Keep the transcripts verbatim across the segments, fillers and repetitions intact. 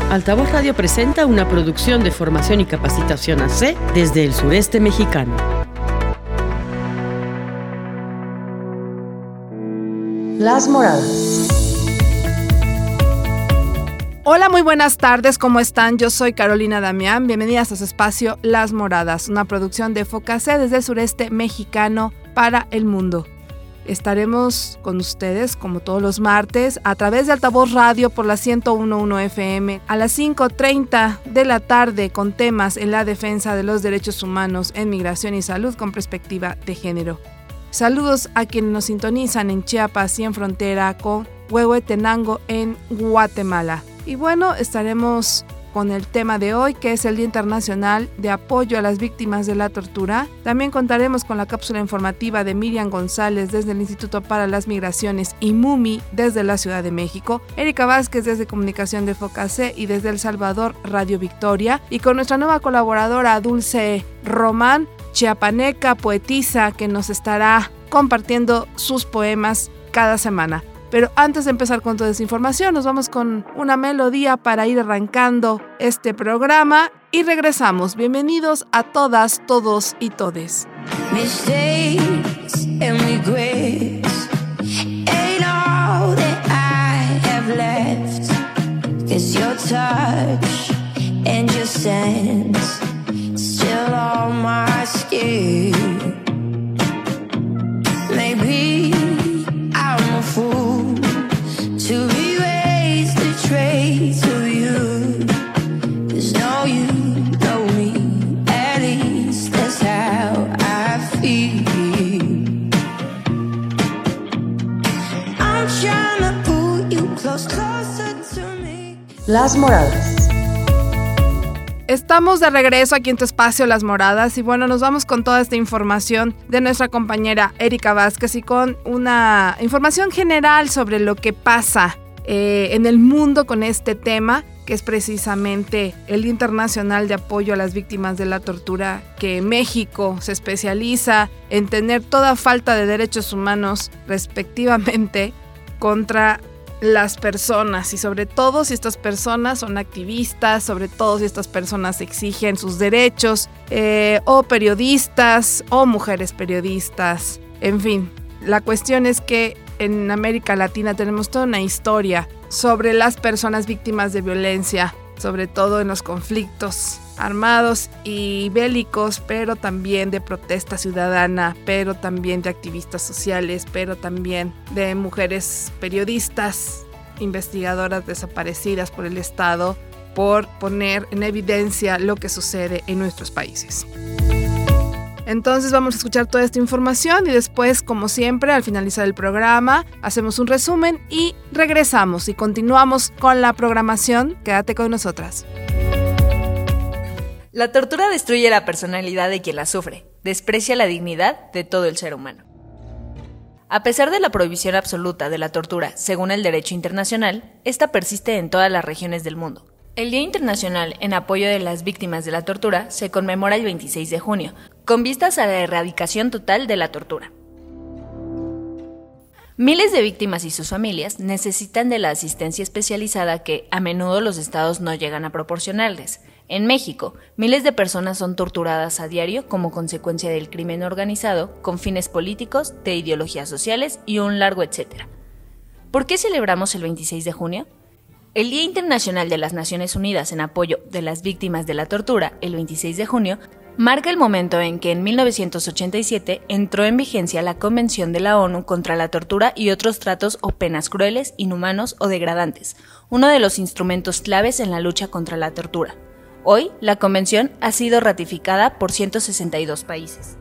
Altavoz Radio presenta una producción de formación y capacitación A C desde el sureste mexicano. Las Moradas. Hola, muy buenas tardes, ¿cómo están? Yo soy Carolina Damián, bienvenidas a su espacio Las Moradas, una producción de Focacé desde el sureste mexicano para el mundo. Estaremos con ustedes, como todos los martes, a través de Altavoz Radio por la ciento uno punto uno F M a las cinco treinta de la tarde con temas en la defensa de los derechos humanos en migración y salud con perspectiva de género. Saludos a quienes nos sintonizan en Chiapas y en frontera con Huehuetenango en Guatemala. Y bueno, estaremos con el tema de hoy, que es el Día Internacional de Apoyo a las Víctimas de la Tortura. También contaremos con la cápsula informativa de Miriam González desde el Instituto para las Migraciones y MUMI desde la Ciudad de México, Erika Vázquez desde Comunicación de Focacé y desde El Salvador Radio Victoria, y con nuestra nueva colaboradora Dulce Román, chiapaneca, poetisa, que nos estará compartiendo sus poemas cada semana. Pero antes de empezar con toda esa información, nos vamos con una melodía para ir arrancando este programa y regresamos. Bienvenidos a todas, todos y todes. Mistakes and regrets ain't all that I have left, 'cause your touch and your sense still on my skin. Maybe I'm a fool to erase the trace of you, 'cause no, you know me, at least that's how I feel. I'm trying to pull you close, closer to me. Las Moradas. Estamos de regreso aquí en tu espacio Las Moradas y bueno, nos vamos con toda esta información de nuestra compañera Erika Vázquez y con una información general sobre lo que pasa eh, en el mundo con este tema, que es precisamente el Día Internacional de Apoyo a las Víctimas de la Tortura, que México se especializa en tener toda falta de derechos humanos respectivamente contra las personas, y sobre todo si estas personas son activistas, sobre todo si estas personas exigen sus derechos, eh, o periodistas o mujeres periodistas. En fin, la cuestión es que en América Latina tenemos toda una historia sobre las personas víctimas de violencia, sobre todo en los conflictos armados y bélicos, pero también de protesta ciudadana, pero también de activistas sociales, pero también de mujeres periodistas, investigadoras desaparecidas por el Estado, por poner en evidencia lo que sucede en nuestros países. Entonces vamos a escuchar toda esta información y después, como siempre, al finalizar el programa, hacemos un resumen y regresamos y continuamos con la programación. Quédate con nosotras. La tortura destruye la personalidad de quien la sufre, desprecia la dignidad de todo el ser humano. A pesar de la prohibición absoluta de la tortura según el derecho internacional, esta persiste en todas las regiones del mundo. El Día Internacional en apoyo de las víctimas de la tortura se conmemora el veintiséis de junio, con vistas a la erradicación total de la tortura. Miles de víctimas y sus familias necesitan de la asistencia especializada que, a menudo, los estados no llegan a proporcionarles. En México, miles de personas son torturadas a diario como consecuencia del crimen organizado, con fines políticos, de ideologías sociales y un largo etcétera. ¿Por qué celebramos el veintiséis de junio? El Día Internacional de las Naciones Unidas en apoyo de las víctimas de la tortura, el veintiséis de junio, marca el momento en que en mil novecientos ochenta y siete entró en vigencia la Convención de la ONU contra la tortura y otros tratos o penas crueles, inhumanos o degradantes, uno de los instrumentos claves en la lucha contra la tortura. Hoy, la convención ha sido ratificada por ciento sesenta y dos países.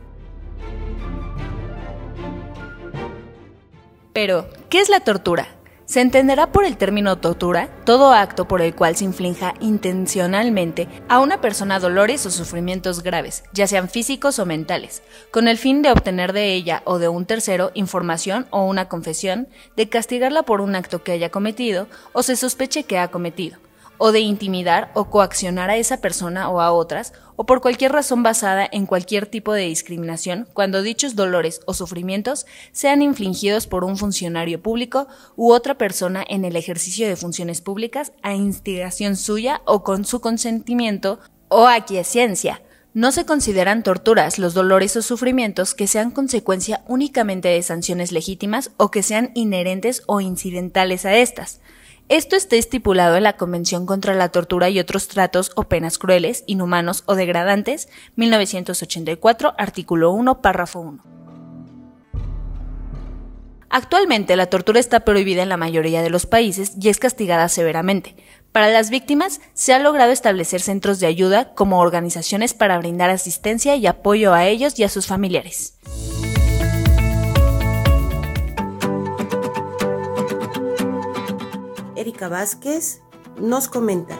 Pero, ¿qué es la tortura? Se entenderá por el término tortura todo acto por el cual se inflinja intencionalmente a una persona dolores o sufrimientos graves, ya sean físicos o mentales, con el fin de obtener de ella o de un tercero información o una confesión, de castigarla por un acto que haya cometido o se sospeche que ha cometido, o de intimidar o coaccionar a esa persona o a otras, o por cualquier razón basada en cualquier tipo de discriminación, cuando dichos dolores o sufrimientos sean infligidos por un funcionario público u otra persona en el ejercicio de funciones públicas a instigación suya o con su consentimiento o aquiescencia. No se consideran torturas los dolores o sufrimientos que sean consecuencia únicamente de sanciones legítimas o que sean inherentes o incidentales a estas. Esto está estipulado en la Convención contra la Tortura y otros tratos o penas crueles, inhumanos o degradantes, mil novecientos ochenta y cuatro, artículo uno, párrafo uno. Actualmente la tortura está prohibida en la mayoría de los países y es castigada severamente. Para las víctimas se ha logrado establecer centros de ayuda como organizaciones para brindar asistencia y apoyo a ellos y a sus familiares. Erika Vázquez nos comenta.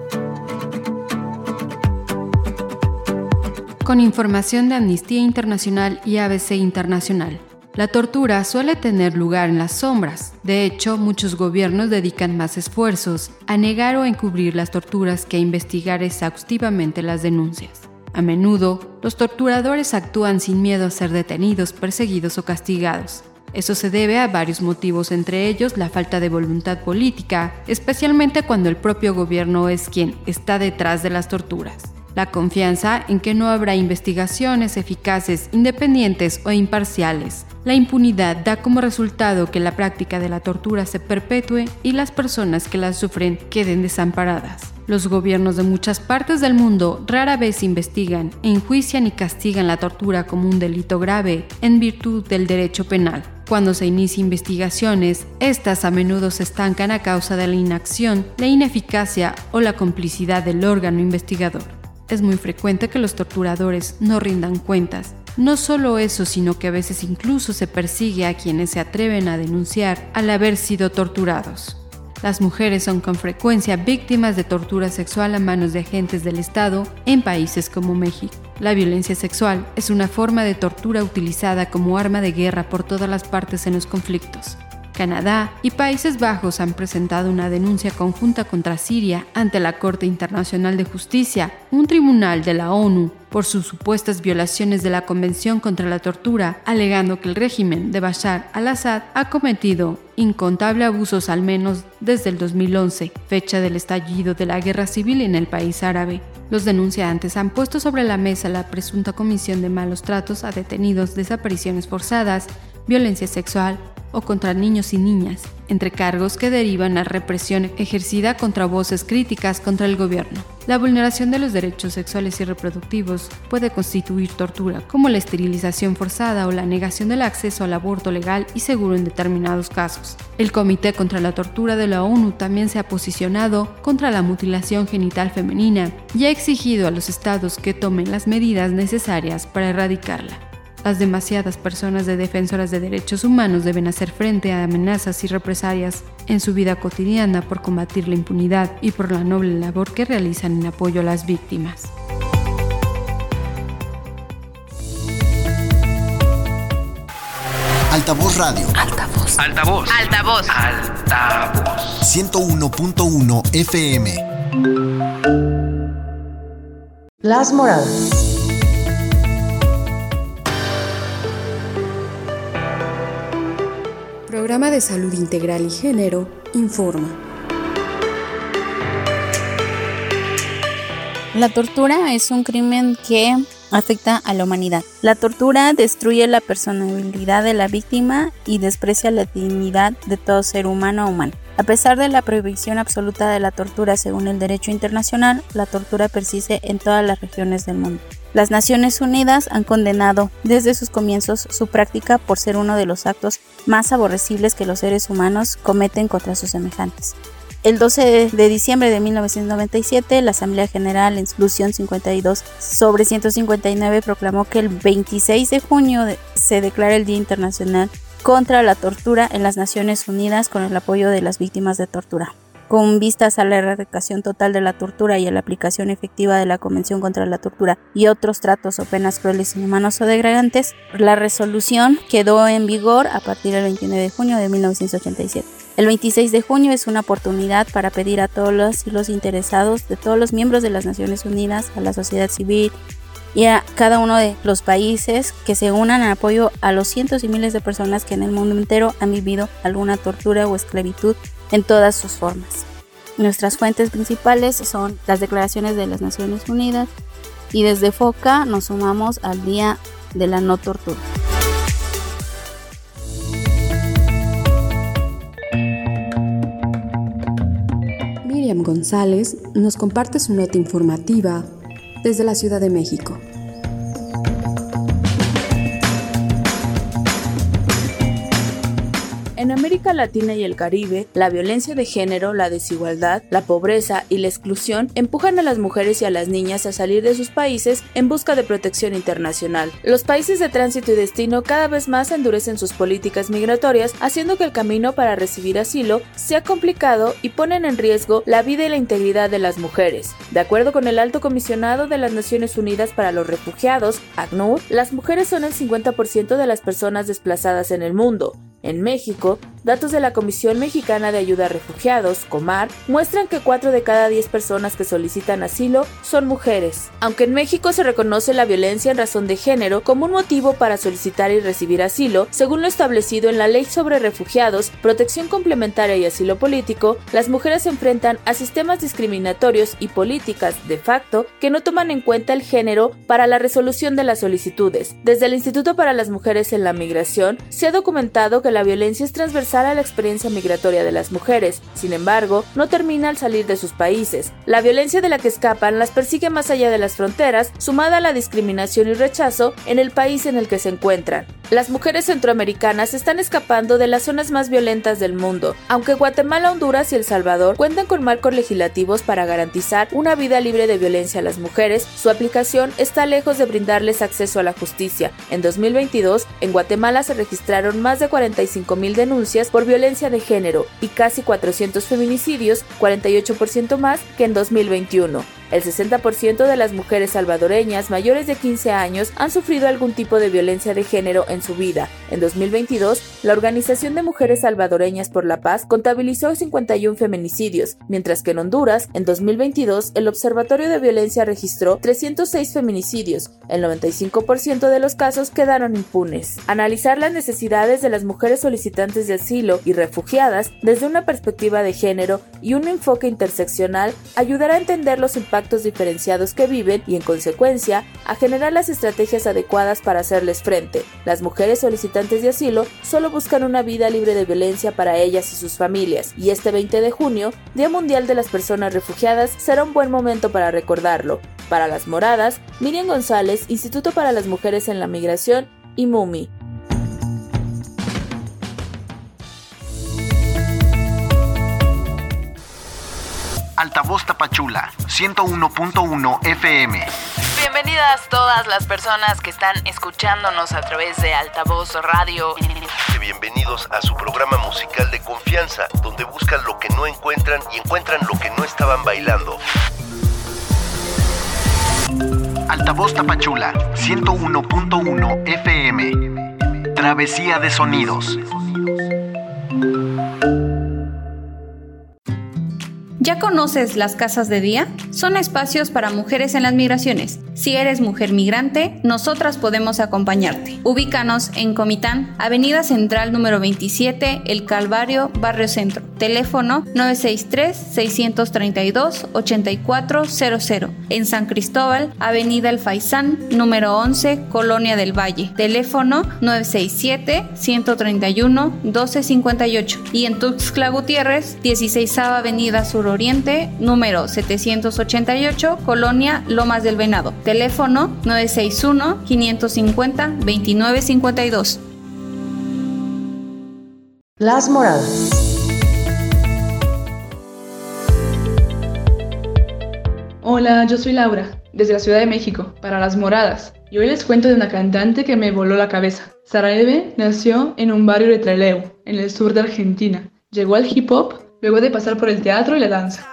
Con información de Amnistía Internacional y A B C Internacional. La tortura suele tener lugar en las sombras. De hecho, muchos gobiernos dedican más esfuerzos a negar o encubrir las torturas que a investigar exhaustivamente las denuncias. A menudo, los torturadores actúan sin miedo a ser detenidos, perseguidos o castigados. Eso se debe a varios motivos, entre ellos la falta de voluntad política, especialmente cuando el propio gobierno es quien está detrás de las torturas. La confianza en que no habrá investigaciones eficaces, independientes o imparciales. La impunidad da como resultado que la práctica de la tortura se perpetúe y las personas que la sufren queden desamparadas. Los gobiernos de muchas partes del mundo rara vez investigan, enjuician y castigan la tortura como un delito grave en virtud del derecho penal. Cuando se inician investigaciones, estas a menudo se estancan a causa de la inacción, la ineficacia o la complicidad del órgano investigador. Es muy frecuente que los torturadores no rindan cuentas. No solo eso, sino que a veces incluso se persigue a quienes se atreven a denunciar al haber sido torturados. Las mujeres son con frecuencia víctimas de tortura sexual a manos de agentes del Estado en países como México. La violencia sexual es una forma de tortura utilizada como arma de guerra por todas las partes en los conflictos. Canadá y Países Bajos han presentado una denuncia conjunta contra Siria ante la Corte Internacional de Justicia, un tribunal de la ONU, por sus supuestas violaciones de la Convención contra la Tortura, alegando que el régimen de Bashar al-Assad ha cometido incontables abusos al menos desde el dos mil once, fecha del estallido de la guerra civil en el país árabe. Los denunciantes han puesto sobre la mesa la presunta comisión de malos tratos a detenidos, desapariciones forzadas, violencia sexual o contra niños y niñas, entre cargos que derivan a represión ejercida contra voces críticas contra el gobierno. La vulneración de los derechos sexuales y reproductivos puede constituir tortura, como la esterilización forzada o la negación del acceso al aborto legal y seguro en determinados casos. El Comité contra la Tortura de la ONU también se ha posicionado contra la mutilación genital femenina y ha exigido a los estados que tomen las medidas necesarias para erradicarla. Las demasiadas personas de defensoras de derechos humanos deben hacer frente a amenazas y represalias en su vida cotidiana por combatir la impunidad y por la noble labor que realizan en apoyo a las víctimas. Altavoz Radio. Altavoz. Altavoz. Altavoz. Altavoz. ciento uno punto uno F M. Las Moradas. Programa de Salud Integral y Género informa. La tortura es un crimen que afecta a la humanidad. La tortura destruye la personalidad de la víctima y desprecia la dignidad de todo ser humano o humano. A pesar de la prohibición absoluta de la tortura según el derecho internacional, la tortura persiste en todas las regiones del mundo. Las Naciones Unidas han condenado desde sus comienzos su práctica por ser uno de los actos más aborrecibles que los seres humanos cometen contra sus semejantes. El doce de diciembre de mil novecientos noventa y siete, la Asamblea General en resolución cincuenta y dos sobre ciento cincuenta y nueve proclamó que el veintiséis de junio se declara el Día Internacional contra la Tortura en las Naciones Unidas con el apoyo de las víctimas de tortura. Con vistas a la erradicación total de la tortura y a la aplicación efectiva de la Convención contra la Tortura y otros tratos o penas crueles, inhumanos o degradantes, la resolución quedó en vigor a partir del veintinueve de junio de mil novecientos ochenta y siete. El veintiséis de junio es una oportunidad para pedir a todos los y los interesados, de todos los miembros de las Naciones Unidas, a la sociedad civil y a cada uno de los países que se unan en apoyo a los cientos y miles de personas que en el mundo entero han vivido alguna tortura o esclavitud en todas sus formas. Nuestras fuentes principales son las declaraciones de las Naciones Unidas y desde FOCA nos sumamos al Día de la No Tortura. Miriam González nos comparte su nota informativa desde la Ciudad de México. En América Latina y el Caribe, la violencia de género, la desigualdad, la pobreza y la exclusión empujan a las mujeres y a las niñas a salir de sus países en busca de protección internacional. Los países de tránsito y destino cada vez más endurecen sus políticas migratorias, haciendo que el camino para recibir asilo sea complicado y ponen en riesgo la vida y la integridad de las mujeres. De acuerdo con el Alto Comisionado de las Naciones Unidas para los Refugiados, ACNUR, las mujeres son el cincuenta por ciento de las personas desplazadas en el mundo. En México, datos de la Comisión Mexicana de Ayuda a Refugiados, COMAR, muestran que cuatro de cada diez personas que solicitan asilo son mujeres. Aunque en México se reconoce la violencia en razón de género como un motivo para solicitar y recibir asilo, según lo establecido en la Ley sobre Refugiados, Protección Complementaria y Asilo Político, las mujeres se enfrentan a sistemas discriminatorios y políticas de facto que no toman en cuenta el género para la resolución de las solicitudes. Desde el Instituto para las Mujeres en la Migración, se ha documentado que la violencia es transversal a la experiencia migratoria de las mujeres. Sin embargo, no termina al salir de sus países. La violencia de la que escapan las persigue más allá de las fronteras, sumada a la discriminación y rechazo en el país en el que se encuentran. Las mujeres centroamericanas están escapando de las zonas más violentas del mundo. Aunque Guatemala, Honduras y El Salvador cuentan con marcos legislativos para garantizar una vida libre de violencia a las mujeres, su aplicación está lejos de brindarles acceso a la justicia. En dos mil veintidós, en Guatemala se registraron más de cuarenta y cinco mil denuncias por violencia de género y casi cuatrocientos feminicidios, cuarenta y ocho por ciento más que en dos mil veintiuno. El sesenta por ciento de las mujeres salvadoreñas mayores de quince años han sufrido algún tipo de violencia de género en su vida. En dos mil veintidós, la Organización de Mujeres Salvadoreñas por la Paz contabilizó cincuenta y uno feminicidios, mientras que en Honduras, en dos mil veintidós, el Observatorio de Violencia registró trescientos seis feminicidios. El noventa y cinco por ciento de los casos quedaron impunes. Analizar las necesidades de las mujeres solicitantes de asilo y refugiadas desde una perspectiva de género y un enfoque interseccional ayudará a entender los impactos diferenciados que viven y, en consecuencia, a generar las estrategias adecuadas para hacerles frente. Las mujeres solicitantes de asilo solo buscan una vida libre de violencia para ellas y sus familias, y este veinte de junio, Día Mundial de las Personas Refugiadas, será un buen momento para recordarlo. Para Las Moradas, Miriam González, Instituto para las Mujeres en la Migración y MUMI. Altavoz Tapachula, ciento uno punto uno F M. Bienvenidas todas las personas que están escuchándonos a través de Altavoz Radio. Bienvenidos a su programa musical de confianza, donde buscan lo que no encuentran y encuentran lo que no estaban bailando. Altavoz Tapachula, ciento uno punto uno F M. Travesía de sonidos. ¿Ya conoces las casas de día? Son espacios para mujeres en las migraciones. Si eres mujer migrante, nosotras podemos acompañarte. Ubícanos en Comitán, Avenida Central número veintisiete, El Calvario, Barrio Centro. Teléfono nueve seis tres, seis tres dos, ocho cuatro cero cero. En San Cristóbal, Avenida El Faisán, número once, Colonia del Valle. Teléfono nueve seis siete, uno tres uno, uno dos cinco ocho. Y en Tuxtla Gutiérrez, dieciséisava Avenida Sur Oriente, número setecientos ochenta y ocho, Colonia Lomas del Venado. Teléfono nueve seis uno, cinco cinco cero, dos nueve cinco dos. Las Moradas. Hola, yo soy Laura, desde la Ciudad de México, para Las Moradas. Y hoy les cuento de una cantante que me voló la cabeza. Sara Eve nació en un barrio de Trelew, en el sur de Argentina. Llegó al hip hop luego de pasar por el teatro y la danza.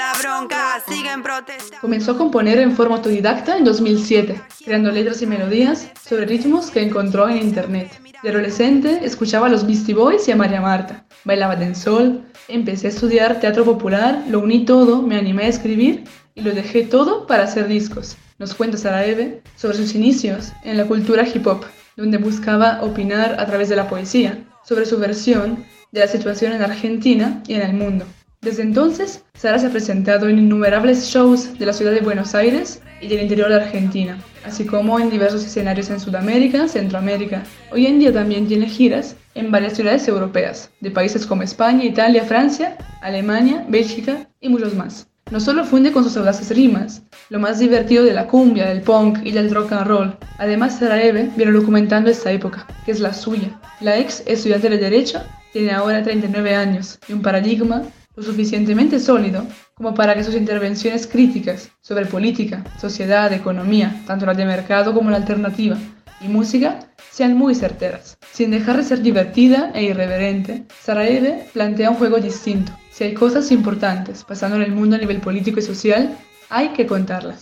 Comenzó a componer en forma autodidacta en dos mil siete, creando letras y melodías sobre ritmos que encontró en internet. De adolescente escuchaba a los Beastie Boys y a María Marta, bailaba dancehall, empecé a estudiar teatro popular, lo uní todo, me animé a escribir y lo dejé todo para hacer discos. Nos cuenta Sara Eve sobre sus inicios en la cultura hip hop, donde buscaba opinar a través de la poesía sobre su versión de la situación en Argentina y en el mundo. Desde entonces, Sara se ha presentado en innumerables shows de la ciudad de Buenos Aires y del interior de Argentina, así como en diversos escenarios en Sudamérica, Centroamérica. Hoy en día también tiene giras en varias ciudades europeas, de países como España, Italia, Francia, Alemania, Bélgica y muchos más. No solo funde con sus audaces rimas, lo más divertido de la cumbia, del punk y del rock and roll. Además, Sara Eve viene documentando esta época, que es la suya. La ex estudiante de Derecho tiene ahora treinta y nueve años y un paradigma lo suficientemente sólido como para que sus intervenciones críticas sobre política, sociedad, economía, tanto la de mercado como la alternativa, y música, sean muy certeras. Sin dejar de ser divertida e irreverente, Sara Eve plantea un juego distinto. Si hay cosas importantes pasando en el mundo a nivel político y social, hay que contarlas.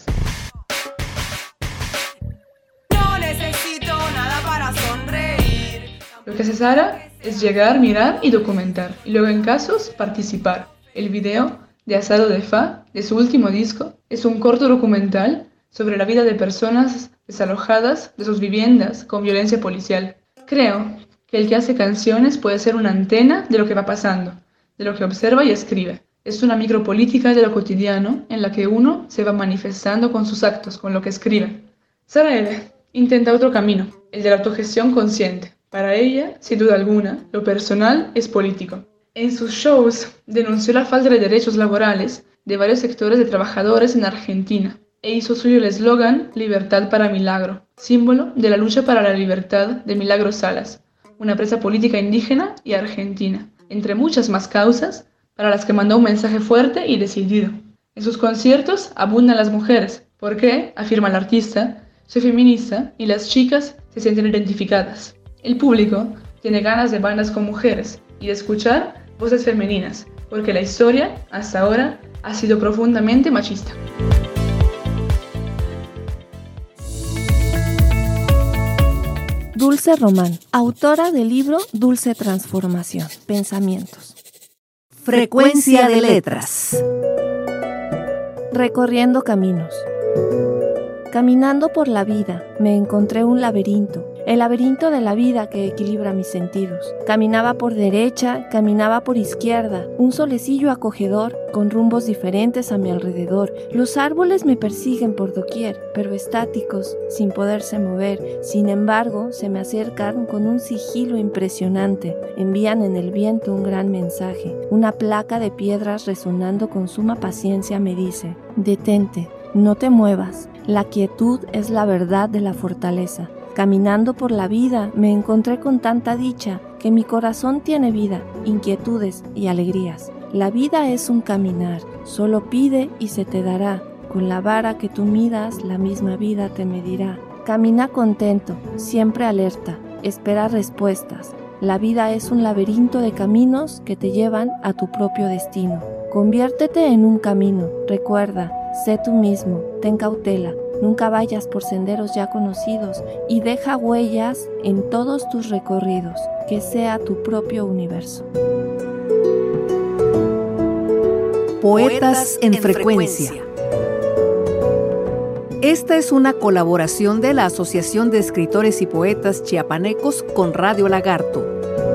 No necesito nada para sonreír. Lo que hace Sara es llegar, mirar y documentar, y luego en casos participar. El video de Asado de Fa, de su último disco, es un corto documental sobre la vida de personas desalojadas de sus viviendas con violencia policial. Creo que el que hace canciones puede ser una antena de lo que va pasando, de lo que observa y escribe. Es una micropolítica de lo cotidiano en la que uno se va manifestando con sus actos, con lo que escribe. Sara Eve intenta otro camino, el de la autogestión consciente. Para ella, sin duda alguna, lo personal es político. En sus shows denunció la falta de derechos laborales de varios sectores de trabajadores en Argentina e hizo suyo el eslogan Libertad para Milagro, símbolo de la lucha para la libertad de Milagro Salas, una presa política indígena y argentina, entre muchas más causas para las que mandó un mensaje fuerte y decidido. En sus conciertos abundan las mujeres, porque, afirma el artista, soy feminista y las chicas se sienten identificadas. El público tiene ganas de bandas con mujeres y de escuchar voces femeninas, porque la historia, hasta ahora, ha sido profundamente machista. Dulce Román, autora del libro Dulce Transformación, Pensamientos. Frecuencia de letras. Recorriendo caminos. Caminando por la vida, me encontré un laberinto, el laberinto de la vida que equilibra mis sentidos. Caminaba por derecha, caminaba por izquierda, un solecillo acogedor, con rumbos diferentes a mi alrededor. Los árboles me persiguen por doquier, pero estáticos, sin poderse mover. Sin embargo, se me acercan con un sigilo impresionante. Envían en el viento un gran mensaje. Una placa de piedras resonando con suma paciencia me dice: detente, no te muevas. La quietud es la verdad de la fortaleza. Caminando por la vida me encontré con tanta dicha que mi corazón tiene vida, inquietudes y alegrías. La vida es un caminar, solo pide y se te dará. Con la vara que tú midas, la misma vida te medirá. Camina contento, siempre alerta, espera respuestas. La vida es un laberinto de caminos que te llevan a tu propio destino. Conviértete en un camino, recuerda, sé tú mismo, ten cautela. Nunca vayas por senderos ya conocidos y deja huellas en todos tus recorridos, que sea tu propio universo. Poetas en Frecuencia. Esta es una colaboración de la Asociación de Escritores y Poetas Chiapanecos con Radio Lagarto.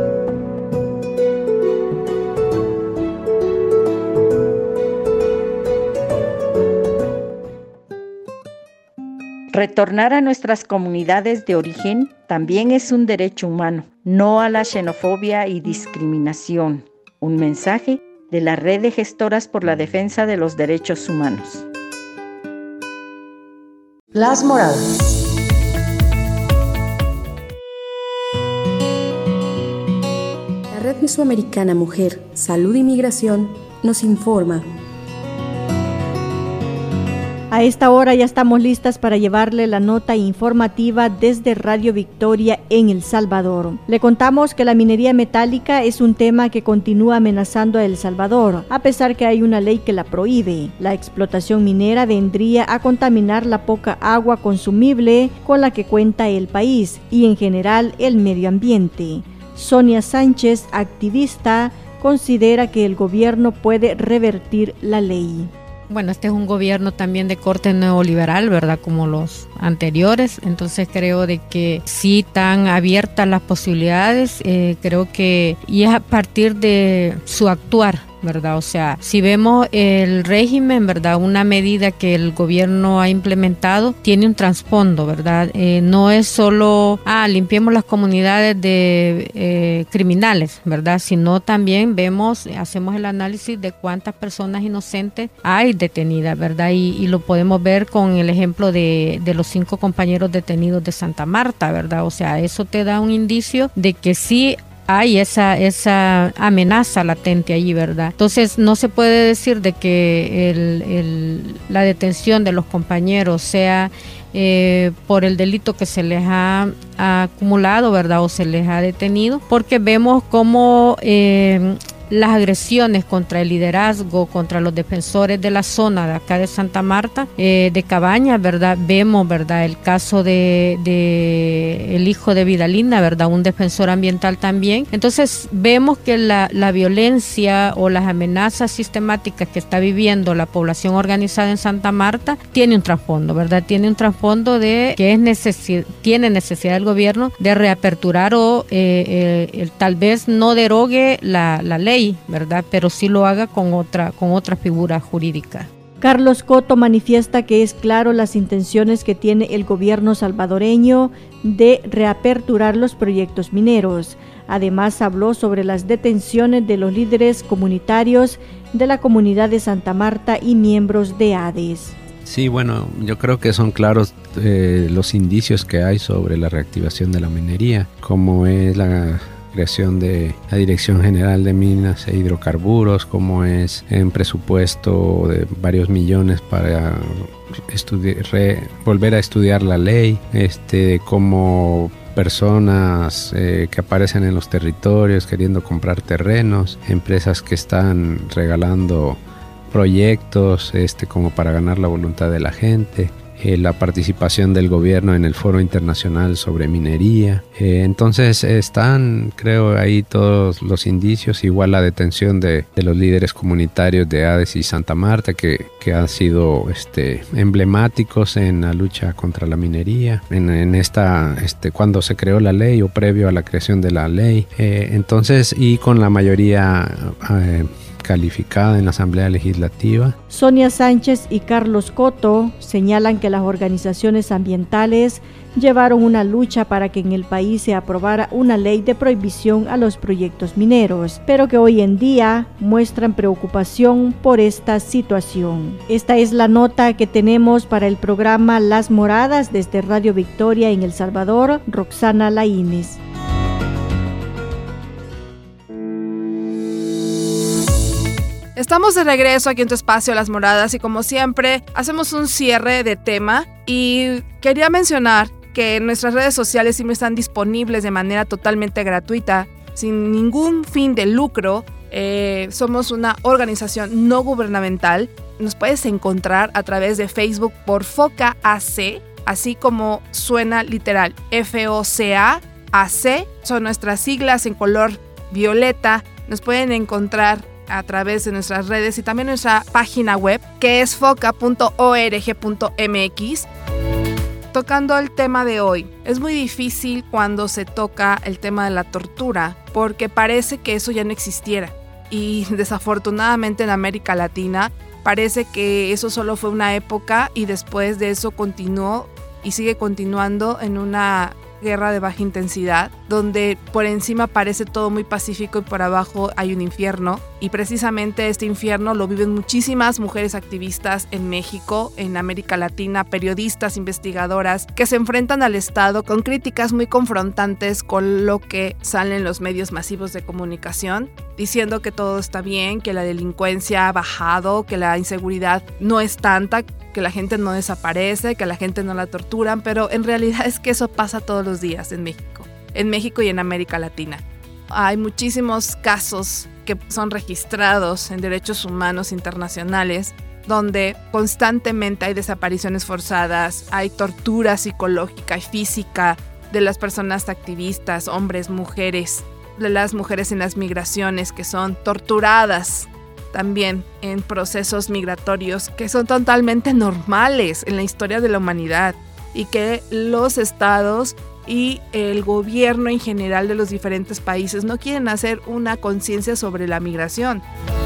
Retornar a nuestras comunidades de origen también es un derecho humano, no a la xenofobia y discriminación. Un mensaje de la Red de Gestoras por la Defensa de los Derechos Humanos. Las Moradas. La Red Mesoamericana Mujer, Salud y Migración nos informa. A esta hora ya estamos listas para llevarle la nota informativa desde Radio Victoria en El Salvador. Le contamos que la minería metálica es un tema que continúa amenazando a El Salvador, a pesar que hay una ley que la prohíbe. La explotación minera vendría a contaminar la poca agua consumible con la que cuenta el país y en general el medio ambiente. Sonia Sánchez, activista, considera que el gobierno puede revertir la ley. Bueno, este es un gobierno también de corte neoliberal, ¿verdad? Como los anteriores, entonces creo de que sí están abiertas las posibilidades, eh, creo que y es a partir de su actuar, ¿verdad? O sea, si vemos el régimen, ¿verdad? Una medida que el gobierno ha implementado tiene un trasfondo, ¿verdad? Eh, no es solo, ah, limpiemos las comunidades de eh, criminales, ¿verdad? Sino también vemos, hacemos el análisis de cuántas personas inocentes hay detenidas, ¿verdad? Y, y lo podemos ver con el ejemplo de, de los cinco compañeros detenidos de Santa Marta, ¿verdad? O sea, eso te da un indicio de que sí hay esa, esa amenaza latente allí, ¿verdad? Entonces no se puede decir de que el, el, la detención de los compañeros sea eh, por el delito que se les ha, ha acumulado, ¿verdad? O se les ha detenido, porque vemos cómo eh, las agresiones contra el liderazgo, contra los defensores de la zona de acá de Santa Marta, eh, de Cabañas, ¿verdad? Vemos, ¿verdad? El caso de, de el hijo de Vidalina, ¿verdad? Un defensor ambiental también. Entonces vemos que la, la violencia o las amenazas sistemáticas que está viviendo la población organizada en Santa Marta tiene un trasfondo, ¿verdad? Tiene un trasfondo de que es necesi- tiene necesidad el gobierno de reaperturar o eh, eh, el, tal vez no derogue la, la ley, ¿verdad? Pero sí lo haga con otra, con otra figura jurídica. Carlos Coto manifiesta que es claro las intenciones que tiene el gobierno salvadoreño de reaperturar los proyectos mineros. Además habló sobre las detenciones de los líderes comunitarios de la comunidad de Santa Marta y miembros de A D E S. Sí, bueno, yo creo que son claros eh, los indicios que hay sobre la reactivación de la minería, como es la creación de la Dirección General de Minas e Hidrocarburos, como es en presupuesto de varios millones para estudiar, re, volver a estudiar la ley, este, como personas eh, que aparecen en los territorios queriendo comprar terrenos, empresas que están regalando proyectos este, como para ganar la voluntad de la gente. Eh, la participación del gobierno en el Foro Internacional sobre Minería. Eh, entonces están, creo, ahí todos los indicios, igual la detención de, de los líderes comunitarios de A D E S y Santa Marta, que, que han sido este, emblemáticos en la lucha contra la minería, en, en esta, este, cuando se creó la ley o previo a la creación de la ley. Eh, entonces, y con la mayoría eh, calificada en la Asamblea Legislativa. Sonia Sánchez y Carlos Coto señalan que las organizaciones ambientales llevaron una lucha para que en el país se aprobara una ley de prohibición a los proyectos mineros, pero que hoy en día muestran preocupación por esta situación. Esta es la nota que tenemos para el programa Las Moradas desde Radio Victoria en El Salvador. Roxana Laínez. Estamos de regreso aquí en tu espacio Las Moradas y como siempre hacemos un cierre de tema y quería mencionar que nuestras redes sociales siempre están disponibles de manera totalmente gratuita, sin ningún fin de lucro. Eh, somos una organización no gubernamental. Nos puedes encontrar a través de Facebook por FOCA A C, así como suena literal, F O C A A C. Son nuestras siglas en color violeta. Nos pueden encontrar a través de nuestras redes y también nuestra página web, que es foca punto org punto m x. Tocando el tema de hoy, es muy difícil cuando se toca el tema de la tortura, porque parece que eso ya no existiera. Y desafortunadamente en América Latina parece que eso solo fue una época y después de eso continuó y sigue continuando en una guerra de baja intensidad, donde por encima parece todo muy pacífico y por abajo hay un infierno. Y precisamente este infierno lo viven muchísimas mujeres activistas en México, en América Latina, periodistas, investigadoras, que se enfrentan al Estado con críticas muy confrontantes con lo que salen en los medios masivos de comunicación, diciendo que todo está bien, que la delincuencia ha bajado, que la inseguridad no es tanta, que la gente no desaparece, que la gente no la torturan, pero en realidad es que eso pasa todos los días en México, en México y en América Latina. Hay muchísimos casos que son registrados en derechos humanos internacionales donde constantemente hay desapariciones forzadas, hay tortura psicológica y física de las personas activistas, hombres, mujeres, de las mujeres en las migraciones que son torturadas también en procesos migratorios que son totalmente normales en la historia de la humanidad y que los estados y el gobierno en general de los diferentes países no quieren hacer una conciencia sobre la migración.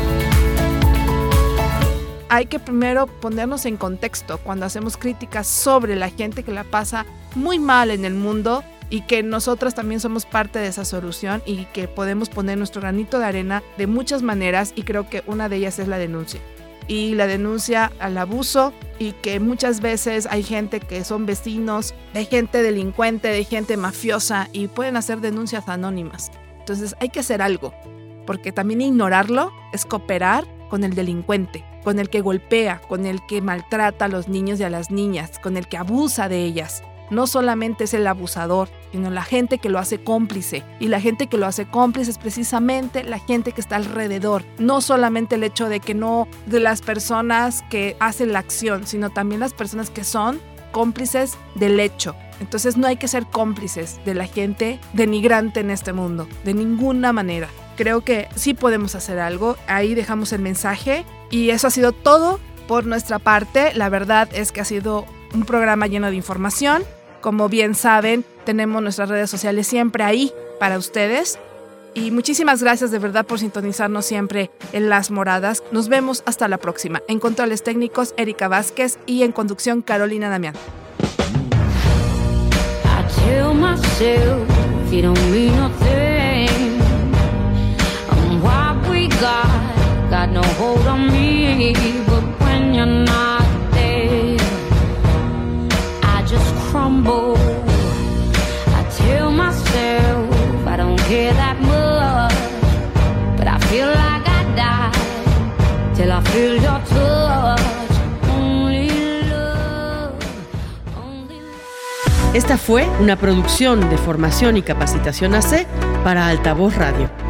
Hay que primero ponernos en contexto cuando hacemos críticas sobre la gente que la pasa muy mal en el mundo y que nosotras también somos parte de esa solución y que podemos poner nuestro granito de arena de muchas maneras, y creo que una de ellas es la denuncia. Y la denuncia al abuso, y que muchas veces hay gente que son vecinos de gente delincuente, de gente mafiosa, y pueden hacer denuncias anónimas. Entonces hay que hacer algo, porque también ignorarlo es cooperar con el delincuente, con el que golpea, con el que maltrata a los niños y a las niñas, con el que abusa de ellas. No solamente es el abusador, sino la gente que lo hace cómplice. Y la gente que lo hace cómplice es precisamente la gente que está alrededor. No solamente el hecho de que no de las personas que hacen la acción, sino también las personas que son cómplices del hecho. Entonces no hay que ser cómplices de la gente denigrante en este mundo, de ninguna manera. Creo que sí podemos hacer algo. Ahí dejamos el mensaje. Y eso ha sido todo por nuestra parte. La verdad es que ha sido un programa lleno de información. Como bien saben, tenemos nuestras redes sociales siempre ahí para ustedes. Y muchísimas gracias de verdad por sintonizarnos siempre en Las Moradas. Nos vemos hasta la próxima. En controles técnicos, Erika Vázquez, y en conducción, Carolina Damián. Crumble. I tell myself I don't care that much, but I feel like I die till I feel your touch. Only love, only love. Esta fue una producción de Formación y Capacitación A C para Altavoz Radio.